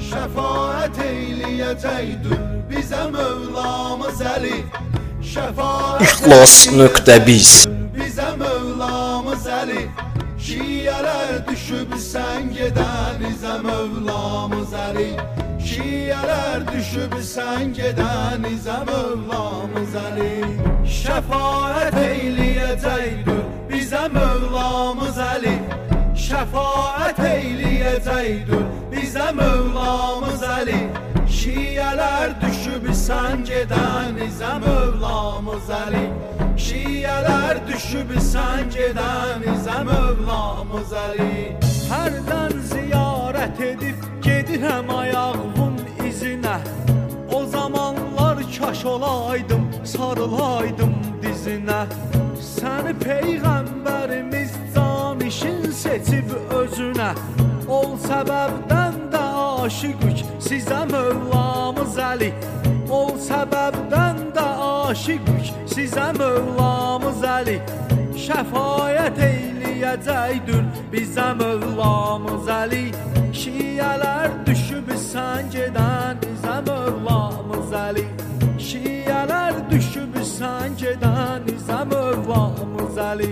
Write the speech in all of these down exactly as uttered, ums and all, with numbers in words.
şəfaət eyləyəcəkdir bizə Mövlamız Əli. İxlas nöqtə biz bizə Mövlamız Əli. Şiyələr düşüb sən gedənizə Mövlamız Əli. Şiyələr düşüb sən gedənizə Mövlamız Əli. Şəfaət eyləyəcəkdir bizə Mövlamız Əli. Şəfaət eyləyəcəkdir bizə Mövlamız Əli. Şiyələr düşüb sən gedənizə Mövlamız Əli. Şiyələr düşüb sən gedənizə Mövlamız Əli. Hərdən ziyarət edib gedirəm ayağımın izinə. O zamanlar kaş olaydım, sarılaydım dizinə. Səni Peyğəmbərimiz canişin seçib özünə. Ol səbəbdən də aşiqük sizə Mövlamız Əli. Ol səbəbdən də aşiqük sizə Mövlamız Əli. Şəfaət eyləyəcəkdir bizə Mövlamız Əli. Şiyələr düşüb sən gedənizə Mövlamız Əli. Şiyələr düşüb sən gedənizə Mövlamız Əli.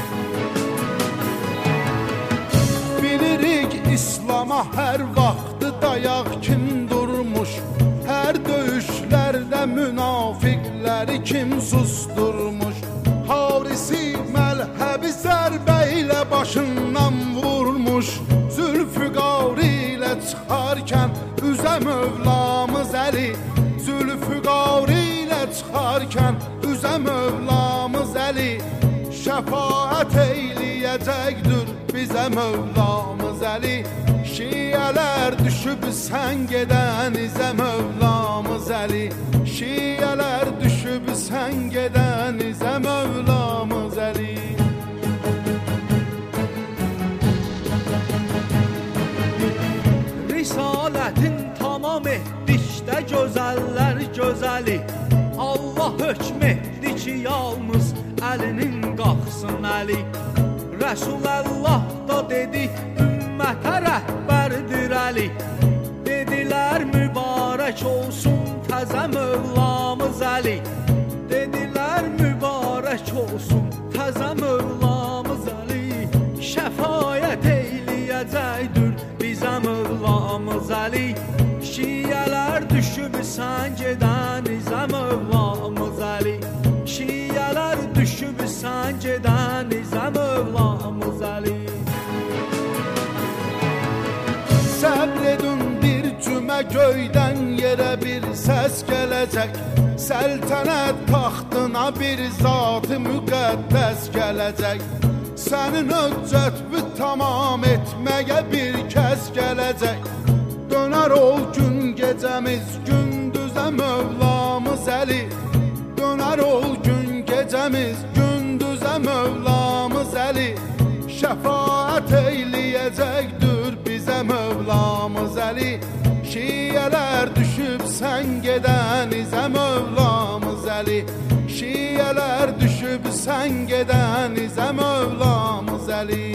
Bilirik İslama hər vaxtı dayaq kim durmuş. Hər döyüşlərdə münafiqləri kim susturmuş. Harisi məlhəbi zərbə ilə başından vurmuş. Zülfüqar ilə çıxarkən üzə Mövlamız Əli. Zülfüqar ilə çıxarkən üzə Mövlamız Əli. Şəfaət eyləyəcəkdir bizə Mövlamız Əli. Şiyələr düşüb sən gedənizə Mövlamız Əli. Şiyələr düşüb sən gedənizə Mövlamız Əli. Risalətin tamam etdikdə gözəllər gözəli. Allah hökm etdi ki yalnız Əlinin qalxsın Əli. Rəsulullah da dedi ümmətə rəhbərdir Əli. Dedilər mübarək olsun təzə Mövlamız Əli. Dedilər mübarək olsun təzə Mövlamız Əli. Şəfaət eyləyəcəkdir bizə Mövlamız Əli. Şiyələr düşüb sən gedənizə Mövlamız Əli. Şiyələr düşüb sən gedənizə Mövlamız Əli. Səbr edin bir cümə göydən yerə bir səs gələcək. Səltənət taxtına bir zat-ı müqəddəs gələcək. Sənin höccətvi tamam etməyə bir kəs gələcək. Dönər ol gün gecəmiz gündüzə Mövlamız Əli. Dönər ol gün gecəmiz gündüzə Mövlamız Əli. Şəfaət eyləyəcəkdir bizə Mövlamız Əli. Şiyələr düşüb sən gedənizə Mövlamız Əli. Şiyələr düşüb sən gedənizə Mövlamız Əli.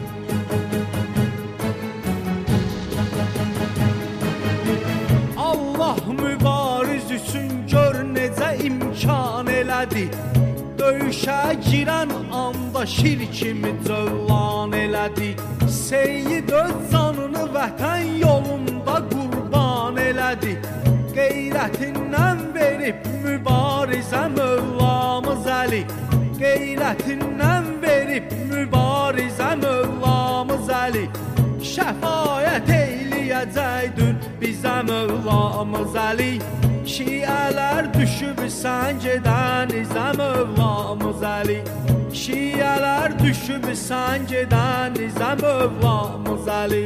Allah mübariz üçün gör necə imkan elədi. Döyüşə girən anda şir kimi cövlan elədi. Seyyid öz canını vətən yolunda qurban elədi. Qeyrətindən verib mübarizə Mövlamız Əli. Qeyrətindən verib mübarizə Mövlamız Əli. Şəfaət eyləyəcəkdir bizə Mövlamız Əli. Şiyələr düşüb sən gedənizə Mövlamız Əli. Şiyələr düşüb sən gedənizə Mövlamız Əli.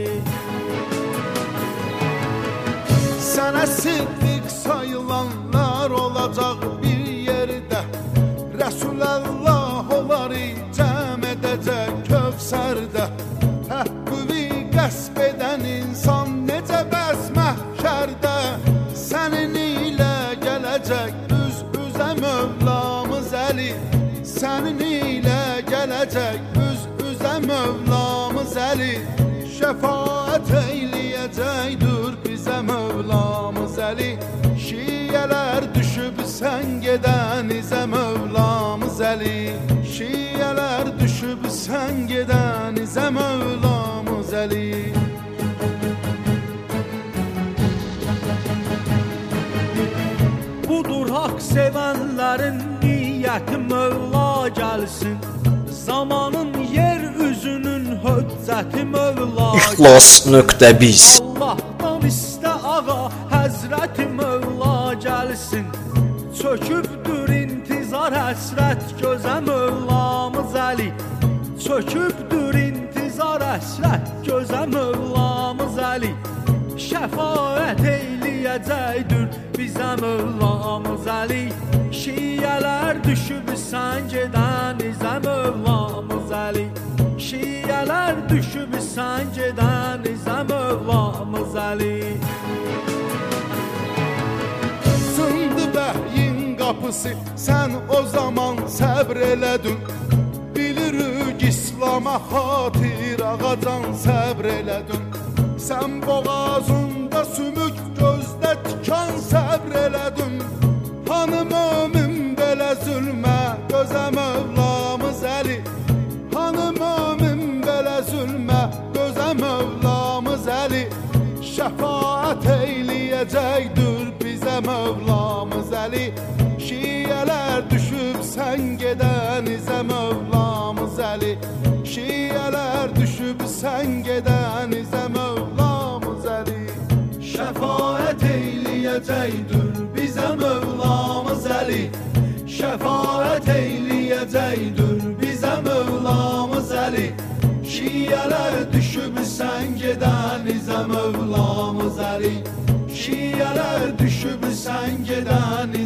Sənə siddiq sayılanlar olacaq bir yerdə. Rəsulullah onları cəm edəcək Kövsərdə. Həqqüvi qəsb edən insan necə bəs məhşərdə. Sənin ilə gələcək üz üzə Mövlamız Əli. Sənin ilə gələcək üz üzə Mövlamız Əli. Şəfaət eyləyəcəkdir bizə Mövlamız Mövlamız Əli. Şiyələr düşüb sən gedənizə Mövlamız Əli. Şiyələr düşüb sən gedənizə Mövlamız Əli. Budur haqq sevənlərin niyyəti Mövla gəlsin. Zamanın yer üzünün höccəti Mövla İxlas nöqtə biz. Allahdan istə ağa Həzrəti Mövla gəlsin. Çökübdür intizar həsrət gözə Mövlamız Əli. Çökübdür intizar həsrət gözə Mövlamız Əli. Şəfaət eyləyəcəkdir bizə Mövlamız Əli. Şiyələr düşüb sən gedənizə Mövlamız Əli. Şiyələr düşüb sən gedənizə Mövlamız Əli. Sındı bəhyin qapısı, sən o zaman səbr elədin. Bilirik İslama xatir ağacan səbr elədin. Sən boğazında sümük, gözdə tikan səbr elədin. Hanı mömin belə zülmə gözə Mövlamız Əli. Hanı mömin belə zülmə gözə Mövlamız Əli. Şəfaət eyləyəcəkdir bizə Mövlamız Əli. Şiyələr düşüb sən gedənizə Mövlamız Əli. Şiyələr düşüb sən gedənizə Mövlamız Əli. Şəfaət eyləyəcəkdir bizə Mövlamız Əli. Şəfaət eyləyəcəkdir bizə Mövlamız Əli. Şiyələr düşüb sən gedənizə Mövlamız Əli. Şiyələr düşüb sən gedənizə